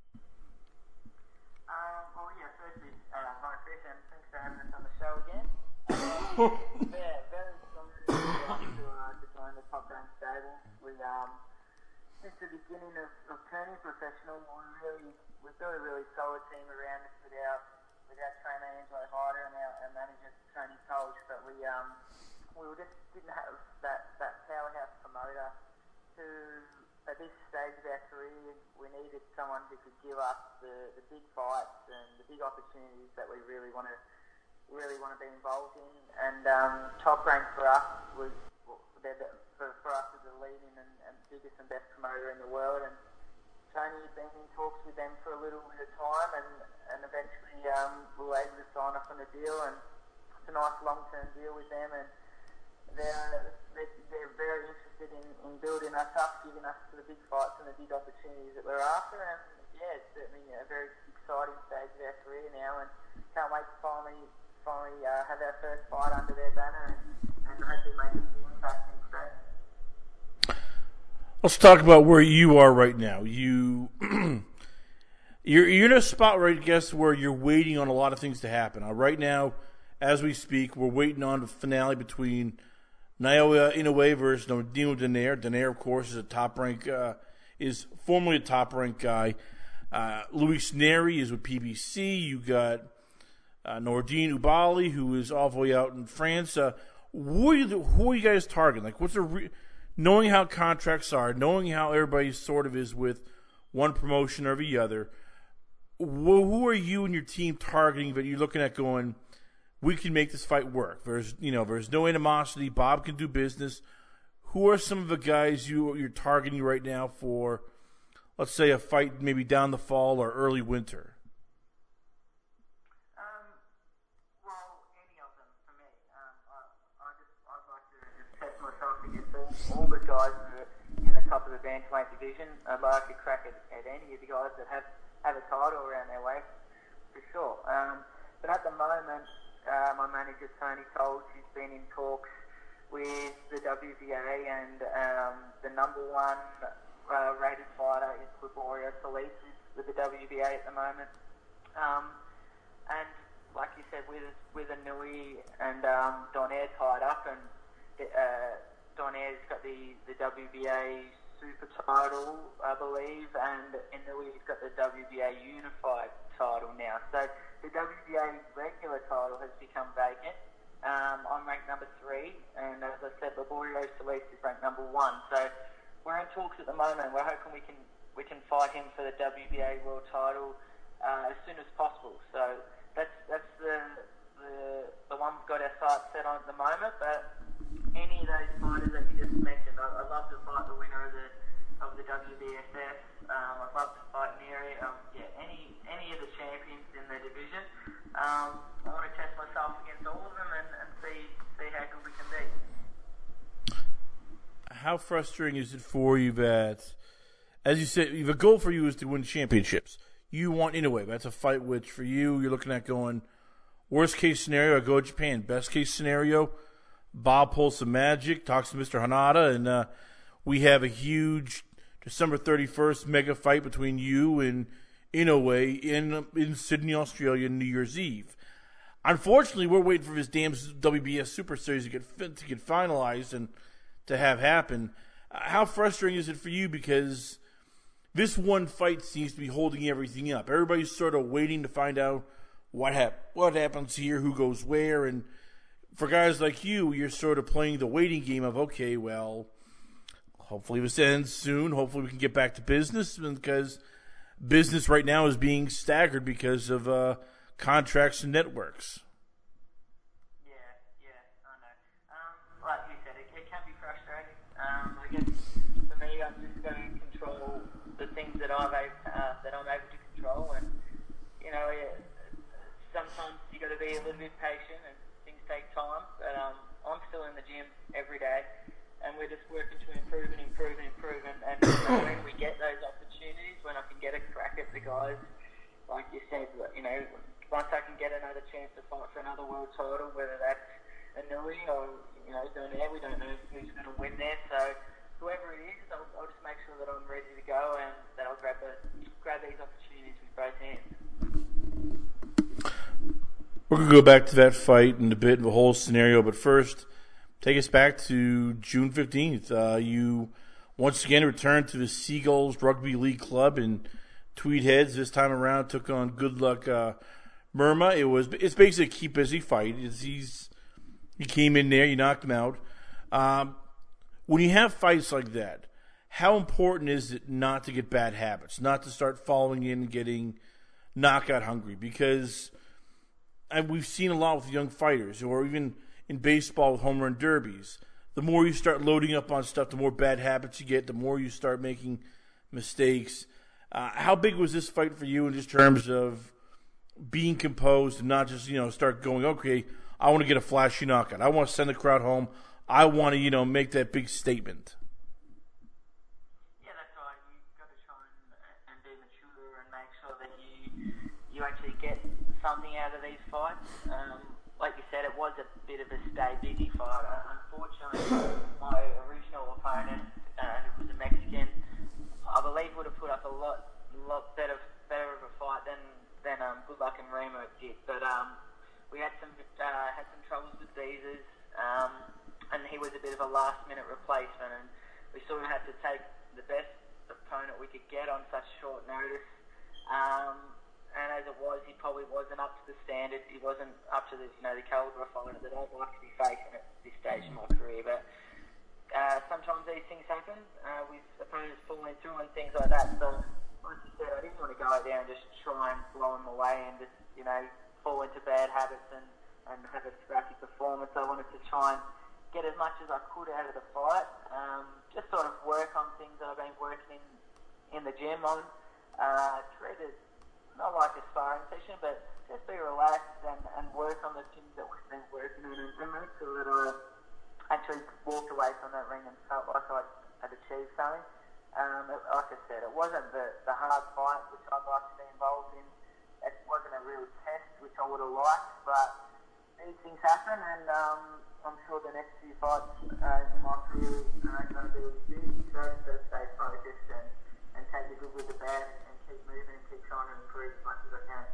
Um, well, yeah, firstly, uh, hi Chris, and thanks for having us on the show again. Um, yeah, very excited to, uh, to join the Top Rank stable. We, um, since the beginning of, of turning professional, we really, we've built a really solid team around us with our, with our trainer Angelo Hyder and our, our manager Tony Colch, but we, um, we just didn't have that, that powerhouse promoter who, at this stage of our career, we needed someone who could give us the, the big fights and the big opportunities that we really want to really want to be involved in. And um, Top Rank for us was for, for us as the leading and, and biggest and best promoter in the world. And Tony had been in talks with them for a little bit of time, and, and eventually um, we were able to sign off on a deal. And it's a nice long-term deal with them. And they're, they're, they're very interested in, in building us up, giving us the big fights and the big opportunities that we're after. And yeah, it's certainly a very exciting stage of our career now, and can't wait to finally finally uh, have our first fight under their banner and, and hopefully make a big impact in strength. Let's talk about where you are right now. You you're, you're in a spot, right, I guess, where you're waiting on a lot of things to happen. Uh, right now, as we speak, we're waiting on the finale between Naoya Inoue versus Nordino Donaire. Donaire, of course, is a top rank, uh, is formerly a top rank guy. Uh, Luis Neri is with P B C. You got uh, Nordine Ubali, who is all the way out in France. Uh, who, are you, who are you guys targeting? Like, what's the re- knowing how contracts are, knowing how everybody sort of is with one promotion or the other? Who, who are you and your team targeting that you're looking at going, we can make this fight work? There's, you know, there's no animosity. Bob can do business. Who are some of the guys you, you're targeting right now for, let's say, a fight maybe down the fall or early winter? Um, well, any of them for me. Um, I, I just, I'd like to just test myself against all, all the guys that are in the top of the bantamweight division. I'd like to crack at, at any of the guys that have, have a title around their waist, for sure. Um, but at the moment, Uh, my manager Tony Colch has been in talks with the W B A, and um, the number one uh, rated fighter is Liborio Solis with the W B A at the moment. Um, and like you said, with with Inoue and um, Donaire tied up, and uh, Donaire's got the, the W B A Super title, I believe, and Inoue's got the W B A Unified title now. So the W B A regular title has become vacant. Um, I'm ranked number three, and as I said, Liborio Solis is ranked number one. So we're in talks at the moment. We're hoping we can we can fight him for the W B A world title uh, as soon as possible. So that's that's the the the one we've got our sights set on at the moment. But any of those fighters that you just mentioned, I, I'd love to fight the winner of the of the W B S F. Um, I'd love to fight Neri. Um, yeah, any any of the champions in the division. Um, I want to test myself against all of them and, and see see how good we can be. How frustrating is it for you that, as you said, the goal for you is to win championships? You want Inoue. That's a fight which, for you, you're looking at going, worst case scenario, I go to Japan. Best case scenario, Bob pulls some magic, talks to Mister Hanada, and uh, we have a huge December thirty-first mega fight between you and Inoue in in Sydney, Australia, New Year's Eve. Unfortunately, we're waiting for this damn W B S Super Series to get to get finalized and to have happen. Uh, how frustrating is it for you? Because this one fight seems to be holding everything up. Everybody's sort of waiting to find out what hap- what happens here, who goes where, and for guys like you, you're sort of playing the waiting game of, okay, well, hopefully this ends soon. Hopefully we can get back to business, because business right now is being staggered because of uh, contracts and networks. Yeah, yeah, I know. Um, like you said, it, it can be frustrating. Um, I guess for me, I'm just going to control the things that I've uh, that I'm able to control, and you know, yeah, sometimes you got to be a little bit patient, and things take time. But um, I'm still in the gym every day, and we're just working to improve and improve and improve. And, and when we get those opportunities, when I can get a crack at the guys, like you said, you know, once I can get another chance to fight for another world title, whether that's a Nui or, you know, Donaire, we don't know who's going to win there. So whoever it is, I'll, I'll just make sure that I'm ready to go and that I'll grab, a, grab these opportunities with both hands. We're going to go back to that fight in a bit, the whole scenario, but first, take us back to June fifteenth. Uh, you once again returned to the Seagulls Rugby League Club in Tweed Heads. This time around, took on Good Luck uh, Murma. It was it's basically a keep busy fight. It's, he's he came in there, you knocked him out. Um, when you have fights like that, how important is it not to get bad habits, not to start falling in and getting knockout hungry? Because and we've seen a lot with young fighters, or even in baseball with home run derbies. The more you start loading up on stuff, the more bad habits you get, the more you start making mistakes. Uh, how big was this fight for you in just terms of being composed and not just, you know, start going, okay, I want to get a flashy knockout. I want to send the crowd home. I want to, you know, make that big statement. Yeah, that's right. You've got to try and, and be mature and make sure that you you actually get something out of these fights. Um, like you said, it was a bit of a stay busy fight. Uh, unfortunately, my original opponent, uh, who was a Mexican, I believe would have put up a lot, lot better, better of a fight than than um, Good Luck and Remo did. But um, we had some uh, had some troubles with visas, um, and he was a bit of a last minute replacement, and we sort of had to take the best opponent we could get on such short notice. Um, And as it was, he probably wasn't up to the standard. He wasn't up to the, you know, the caliber of fighter that I'd like to be facing at this stage in my career. But uh, sometimes these things happen uh, with opponents falling through and things like that. So, like you said, I didn't want to go out there and just try and blow him away and just, you know, fall into bad habits and, and have a scrappy performance. I wanted to try and get as much as I could out of the fight. Um, just sort of work on things that I've been working in in the gym on. Uh, treat it not like a sparring session, but just be relaxed and, and work on the things that we've been working on, and, and make sure that I actually walked away from that ring and felt like I had achieved something. Um, it, like I said, it wasn't the, the hard fight which I'd like to be involved in. It wasn't a real test which I would have liked, but these things happen, and um, I'm sure the next few fights uh, in my career are going to be big. So I just got to stay focused and, and take the good with the bad, and keep moving and keep trying to improve as much as I can.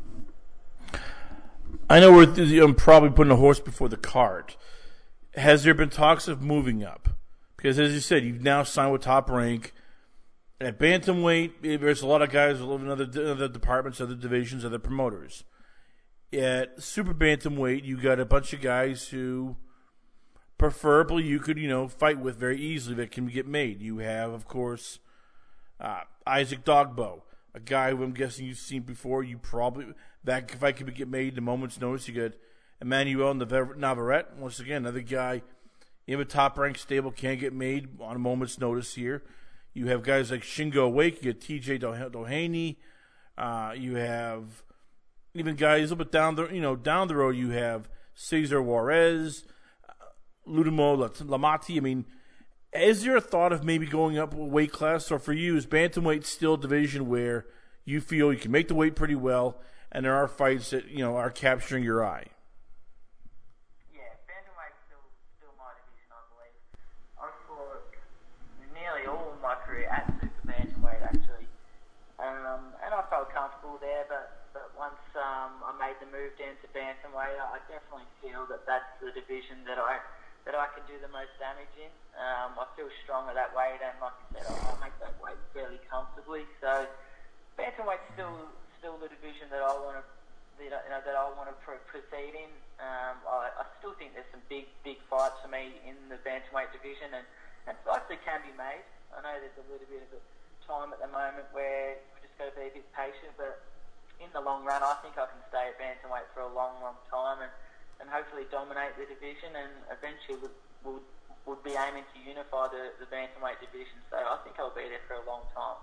I know we're th- I'm probably putting a horse before the cart. Has there been talks of moving up? Because as you said, you've now signed with Top Rank. At bantamweight, there's a lot of guys who live in other, other departments, other divisions, other promoters. At super bantamweight, you got a bunch of guys who preferably you could, you know, fight with very easily that can get made. You have, of course, uh, Isaac Dogbo, a guy who I'm guessing you've seen before. You probably that fight could get made in a moment's notice. You got Emmanuel Navarrete, once again, another guy in a top ranked stable can't get made on a moment's notice here. You have guys like Shingo Wake, you got T J Doheny, uh, you have even guys a little bit down the you know down the road. You have Cesar Juarez, uh, Ludimo Lamati. I mean, is there a thought of maybe going up a weight class, or for you is bantamweight still a division where you feel you can make the weight pretty well, and there are fights that you know are capturing your eye? Yeah, bantamweight's still still my division, I believe. I fought nearly all of my career at super bantamweight actually, um, and I felt comfortable there. But but once um, I made the move down to bantamweight, I definitely feel that that's the division that I that I can do the most damage in. Um, I feel strong at that weight, and like I said, I make that weight fairly comfortably. So bantamweight's still still the division that I want to you know that I want to pr- proceed in. Um, I, I still think there's some big big fights for me in the bantamweight division, and and fights that can be made. I know there's a little bit of a time at the moment where we just got to be a bit patient, but in the long run, I think I can stay at bantamweight for a long, long time and, and hopefully dominate the division, and eventually would would, would be aiming to unify the, the bantamweight division. So I think I'll be there for a long time.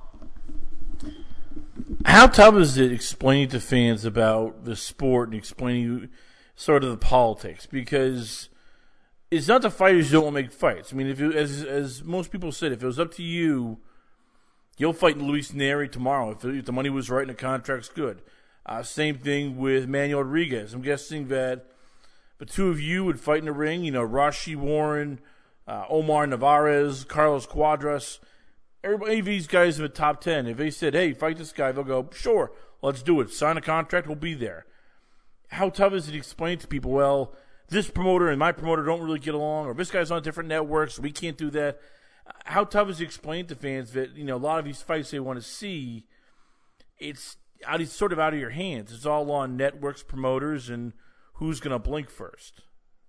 How tough is it explaining to fans about the sport and explaining sort of the politics? Because it's not the fighters who don't want to make fights. I mean, if you, as as most people said, if it was up to you, you'll fight Luis Neri tomorrow if, if the money was right and the contract's good. Uh, same thing with Manuel Rodriguez. I'm guessing that the two of you would fight in the ring. You know, Rashi Warren, uh, Omar Navarez, Carlos Cuadras. Everybody, these guys in the top ten, if they said, hey, fight this guy, they'll go, sure, let's do it. Sign a contract, we'll be there. How tough is it to explain to people, well, this promoter and my promoter don't really get along, or this guy's on different networks, so we can't do that. How tough is it to explain to fans that, you know, a lot of these fights they want to see, it's out, it's sort of out of your hands. It's all on networks, promoters, and who's going to blink first.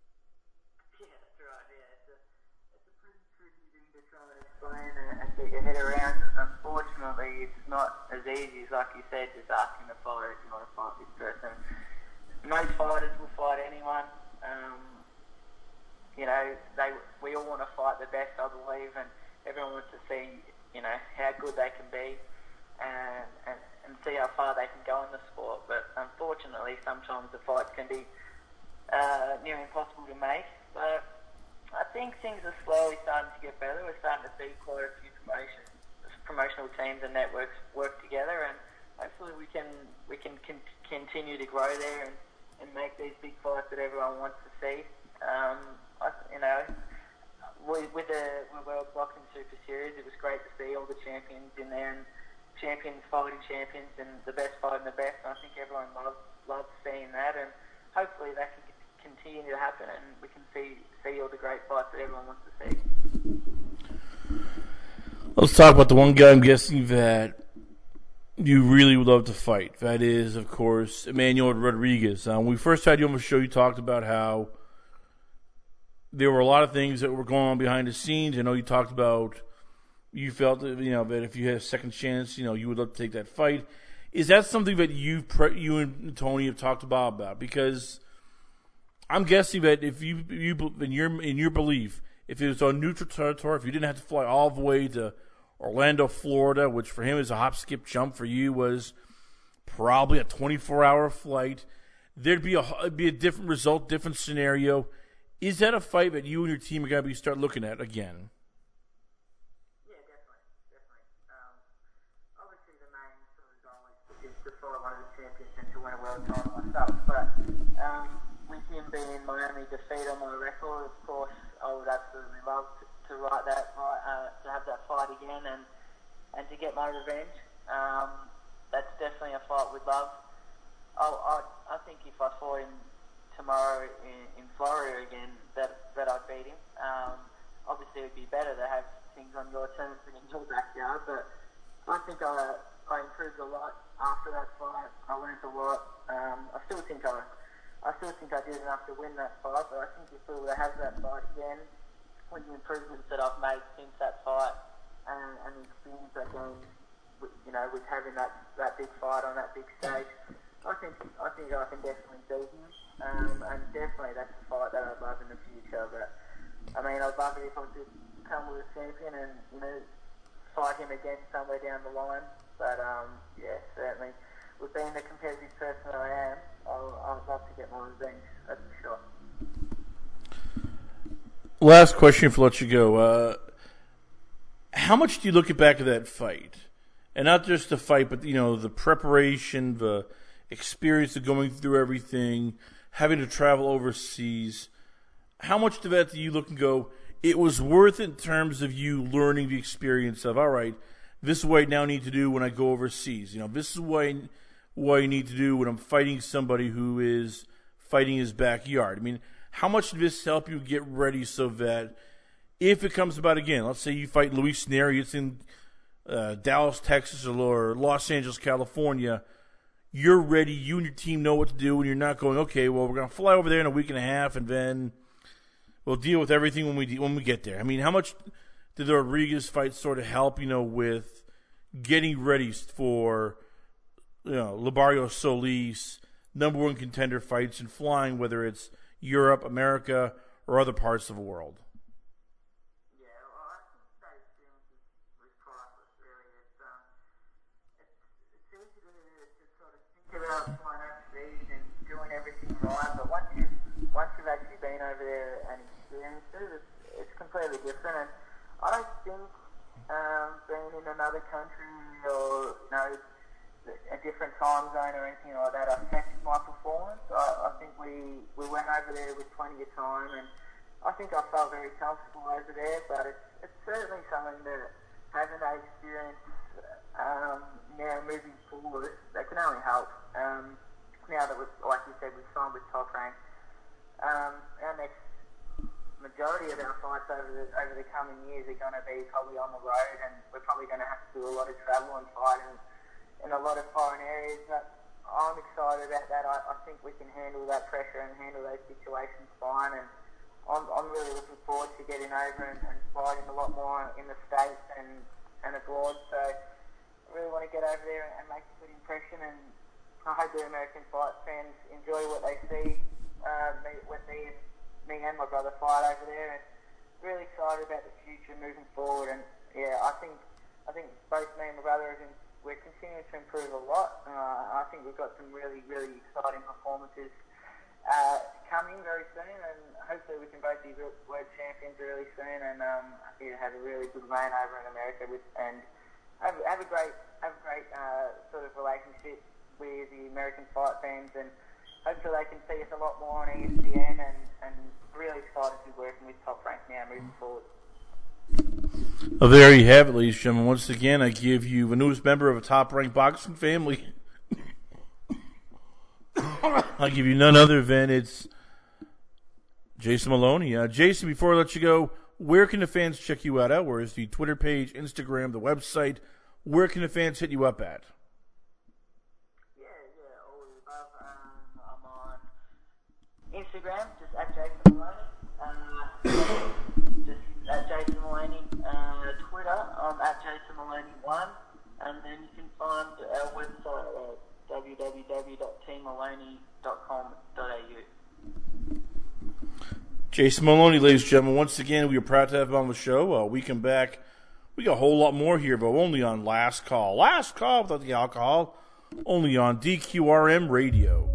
And get your head around. Unfortunately, it's not as easy as, like you said, just asking the fighter if you want to fight this person. Most fighters will fight anyone. Um, you know, they we all want to fight the best, I believe, and everyone wants to see, you know, how good they can be and, and, and see how far they can go in the sport. But unfortunately, sometimes the fights can be uh, near impossible to make. But I think things are slowly starting to get better. We're starting to see quite a few promotions, promotional teams and networks work together, and hopefully we can we can con- continue to grow there and, and make these big fights that everyone wants to see. Um, I, you know, we, with the with World Boxing Super Series, it was great to see all the champions in there and champions fighting champions and the best fighting the best. And I think everyone loves loves seeing that, and hopefully that can continue to happen, and we can see see all the great fights that everyone wants to see. Let's talk about the one guy I'm guessing that you really would love to fight. That is, of course, Emmanuel Rodriguez. Uh, when we first had you on the show, you talked about how there were a lot of things that were going on behind the scenes. I know you talked about you felt that, you know, that if you had a second chance, you know, you would love to take that fight. Is that something that you you and Tony have talked about about? Because I'm guessing that if you you in your in your belief, if it was on neutral territory, if you didn't have to fly all the way to Orlando, Florida, which for him is a hop, skip, jump, for you was probably a twenty-four hour flight, there'd be a it'd be a different result, different scenario. Is that a fight that you and your team are going to be start looking at again? Yeah, definitely, definitely. Um, obviously, the main sort of goal is to fight one of the champions and to win a world title myself, but. Um, With him being my only defeat on my record, of course, I would absolutely love to, to write that, uh, to have that fight again, and and to get my revenge. Um, that's definitely a fight we'd love. I, I, I think if I fought him tomorrow in, in Florida again, that that I'd beat him. Um, obviously, it'd be better to have things on your terms than in your backyard, but I think I I improved a lot after that fight. I learned a lot. Um, I still think I. I still think I did enough to win that fight, but I think if we were to have that fight again, with the improvements that I've made since that fight, and, and the experience I gained, with, you know, with having that, that big fight on that big stage, I think I think I can definitely beat him, um, and definitely that's a fight that I'd love in the future. But I mean, I'd love it if I could come with a champion and, you know, fight him again somewhere down the line. But um, yeah, certainly. With being the competitive person I am, I'll, I'd love to get my revenge, that's for sure. Last question before I let you go. Uh, how much do you look back at that fight? And not just the fight, but, you know, the preparation, the experience of going through everything, having to travel overseas. How much of that do you look and go, it was worth it in terms of you learning the experience of, all right, this is what I now need to do when I go overseas. You know, this is what I, what I need to do when I'm fighting somebody who is fighting his backyard. I mean, how much did this help you get ready so that if it comes about again, let's say you fight Luis Neri, it's in uh, Dallas, Texas, or Los Angeles, California, you're ready, you and your team know what to do, and you're not going, okay, well, we're going to fly over there in a week and a half, and then we'll deal with everything when we when we get there. I mean, how much did the Rodriguez fight sort of help, you know, with getting ready for, you know, Libarrio Solis, number one contender fights and flying, whether it's Europe, America, or other parts of the world? Yeah, well, I think that experience was priceless, really. It's, um, it's, it's easy to, to sort of think about flying overseas and doing everything right, but once you've, once you've actually been over there and experienced it, it's, it's completely different. And I don't think um, being in another country or, you know, a different time zone or anything like that affected my performance. I, I think we, we went over there with plenty of time, and I think I felt very comfortable over there, but it's, it's certainly something that having that experience um, now moving forward, that can only help. Um, now that we've, like you said, we've signed with Top Rank, um, our next majority of our fights over the, over the coming years are going to be probably on the road, and we're probably going to have to do a lot of travel and fight in, in a lot of foreign areas. But I'm excited about that. I, I think we can handle that pressure and handle those situations fine, and I'm, I'm really looking forward to getting over and, and fighting a lot more in the States and, and abroad. So I really want to get over there and, and make a good impression, and I hope the American fight fans enjoy what they see uh, me, with me and me and my brother fight over there, and really excited about the future moving forward. And yeah, I think I think both me and my brother have been, we're continuing to improve a lot. Uh, I think we've got some really really exciting performances uh, coming very soon, and hopefully we can both be world champions really soon, and um, yeah, have a really good reign over in America with, and have, have a great have a great uh, sort of relationship with the American fight fans, and hopefully they can see us a lot more on E S P N, and, and really excited to be working with Top Rank now moving forward. Well, there you have it, ladies and gentlemen. Once again, I give you the newest member of a Top Rank boxing family. I give you none other than it's Jason Maloney. Uh, Jason, before I let you go, where can the fans check you out at? Where is the Twitter page, Instagram, the website? Where can the fans hit you up at? Instagram, just at Jason Maloney. Uh, just at Jason Maloney. Uh, Twitter, I'm at Jason Maloney one. And then you can find our website at w w w dot team maloney dot com dot a u. Jason Maloney, ladies and gentlemen, once again, we are proud to have him on the show. Uh, we come back. We got a whole lot more here, but only on Last Call. Last Call without the alcohol. Only on D Q R M Radio.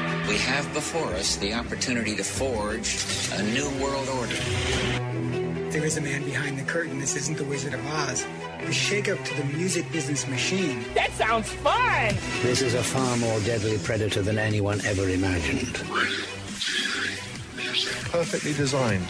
The opportunity to forge a new world order. There is a man behind the curtain. This isn't the Wizard of Oz. The shakeup to the music business machine. That sounds fun! This is a far more deadly predator than anyone ever imagined. Perfectly designed.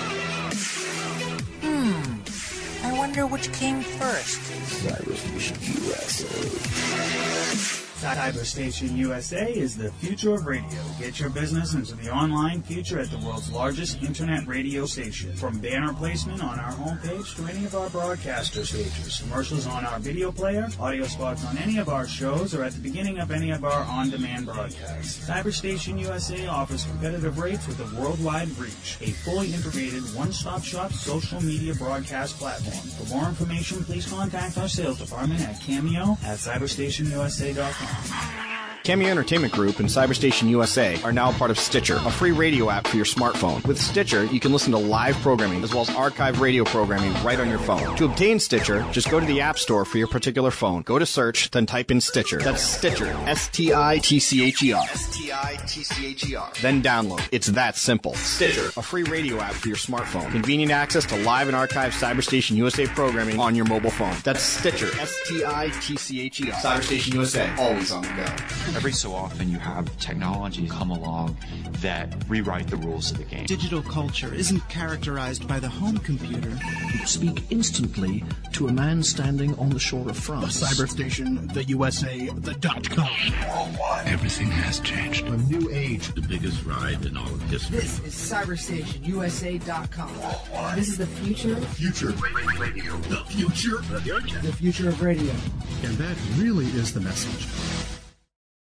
Hmm. I wonder which came first. Cyberstation U S A. Cyberstation U S A is the future of radio. Get your business into the online future at the world's largest internet radio station. From banner placement on our homepage to any of our broadcaster stages, commercials on our video player, audio spots on any of our shows, or at the beginning of any of our on-demand broadcasts. Cyberstation U S A offers competitive rates with a worldwide reach. A fully integrated one-stop shop social media broadcast platform. For more information, please contact our sales department at Cameo at cyberstation U S A dot com. Cameo Entertainment Group and Cyberstation U S A are now part of Stitcher, a free radio app for your smartphone. With Stitcher, you can listen to live programming as well as archive radio programming right on your phone. To obtain Stitcher, just go to the App Store for your particular phone. Go to search, then type in Stitcher. That's Stitcher. S T I T C H E R. S T I T C H E R. Then download. It's that simple. Stitcher, a free radio app for your smartphone. Convenient access to live and archive Cyberstation U S A programming on your mobile phone. That's Stitcher. S T I T C H E R. Cyberstation U S A. Always on the go. Every so often you have technology come along that rewrite the rules of the game. Digital culture isn't characterized by the home computer. Speak instantly to a man standing on the shore of France. The Cyberstation, the U S A, the dot com. Everything has changed. A new age. The biggest ride in all of history. This is cyberstation U S A dot com. This is the future. The future. Radio. The future. The future of radio. And that really is the message.